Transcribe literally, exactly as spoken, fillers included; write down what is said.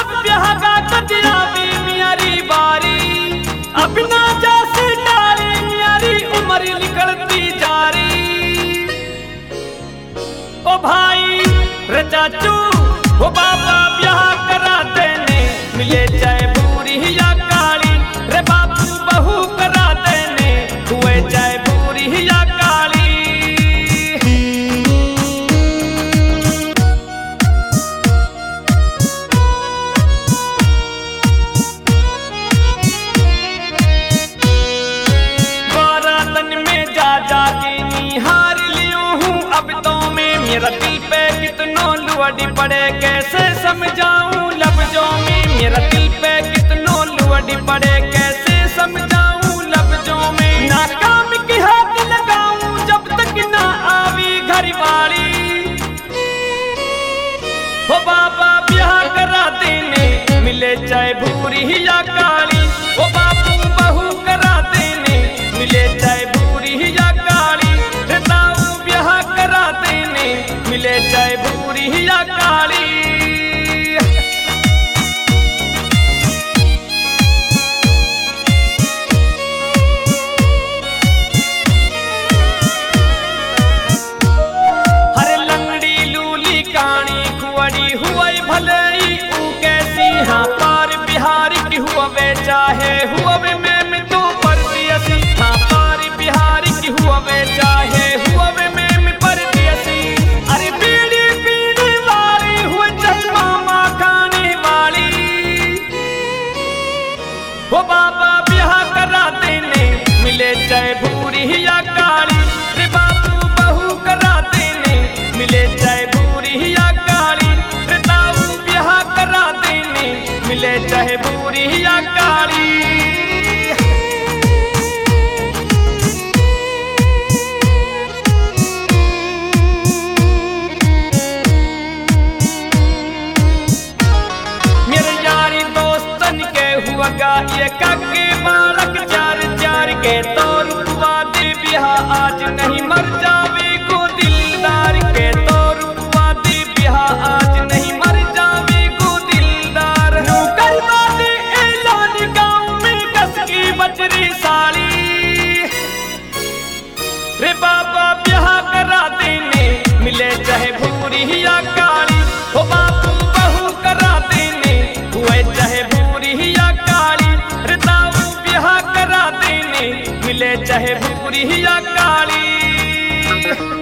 सब ब्याह का कदिया भी मियारी बारी अपना जैसे डाली मियारी उम्र निकलती जारी। ओ भाई रे चाचू वो बाबा ब्याह करा देने मिले चाहे बूरी या काली रे बापू बहू करा देने हुए चाहे बूरी या काली। बारातन में जा जा के निहार लियो हूँ अब तो मैं मेरा दिल पे कितनो लुअड़ी पड़े कैसे समझाऊं लफ्जों में मेरा दिल पे कितनो लुअड़ी पड़े कैसे समझाऊं लफ्जों में। नाकाम की हाथ लगाऊं जब तक ना आवी घर वाली हो बाबा ब्याह करा देने मिले चाहे भूरी या काली हो बापू बहू करा देने मिले चाहे भूरी या काली ताऊ ब्याह करा देने मिले चाहे भूरी या काली। हरे लंगड़ी लूली कानी खुअड़ी हुई भले ऊ कैसी हाँ पार बिहारी की हुआ वे चाहे हुआ वे मैं मैं तो परदेसी हाँ पार बिहारी की हुआ वे चाहे हुआ वे मैं मैं परदेसी। अरे बीड़ी पीने वाली हुए चश्मा माँ खाने वाली वो बाबा ब्याह करा देने मिले चाहे भूरी या काली रे बापू बहू करा देने मिले चाहे भूरी या काली रे ताऊ ब्याह करा देने मिले चाहे भूरी या काली। मेरे यारी दोस्तन के हुआ गा ये काके बालक चार चार के तौर हुआ दे ब्याह आज नहीं मर जावे को दिलदार के तौर हुआ दे ब्याह आज नहीं मर जावे को दिलदार। नौकर वाले ऐलान गाँव में कस की बजरी साली रे बाबा ब्याह करा देने मिले चाहे भूरी या काली हो बापू बहू करा देने हुए चाहे भूरी या काली रे ताऊ ब्याह करा देने मिले चाहे भूरी या काली।